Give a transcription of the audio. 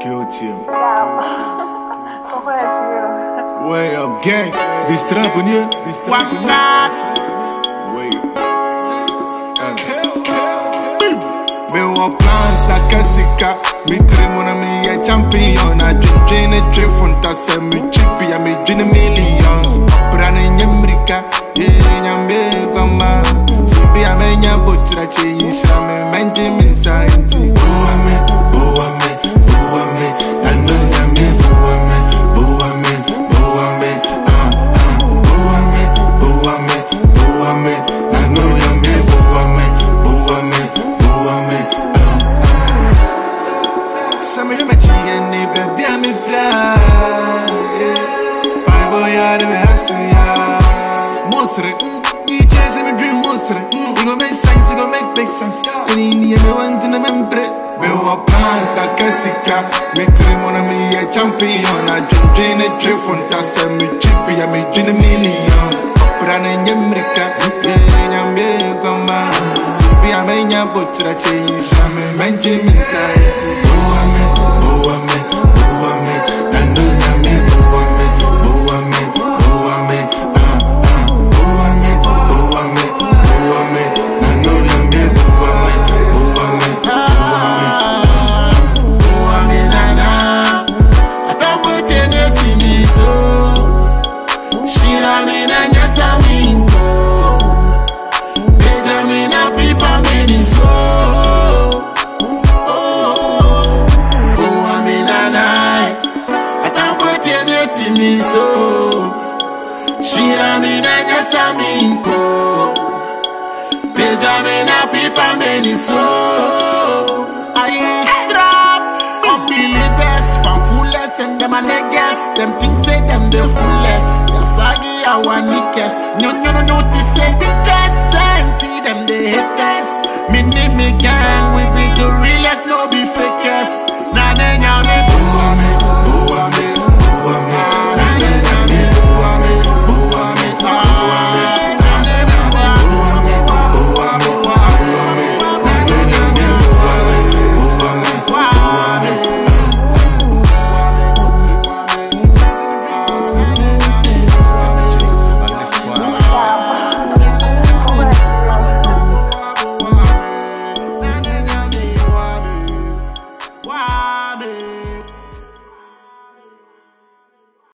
Guilty. Guilty. Way up, gang. This trap on you. This trap on you. Way up. Me wa plans na kasika. Me tremo na me a champion. I dream a trip from Tassa. Me chippy a me dream millions. Brand in America. Yeah, nyambe gama. Sipi a me nyabotra che yisa me menje me sainti. Boame. Some of my chicken, baby, I'm a fly. Bye, boy, I'm a hustler. Monster, me chasing my dream, monster. You gon' make sense, you gon' make sense. And in the end, I want to remember. Me wa plans na kasika. Me tremo na me a champion. I dream a trip from Tassa. Me chippy, I me dream millions. Brand in America, yeah, nyambe gama. Sipi a me nyabotra che yisa me menje me sainti. Shira mina nyasa minko Benjamina pipa meni so I strap unbelievers from fullest and them a niggas. Them things say them the fullest. Yes I give our niggas. No notice say the gas. Empty them the haters. Me name me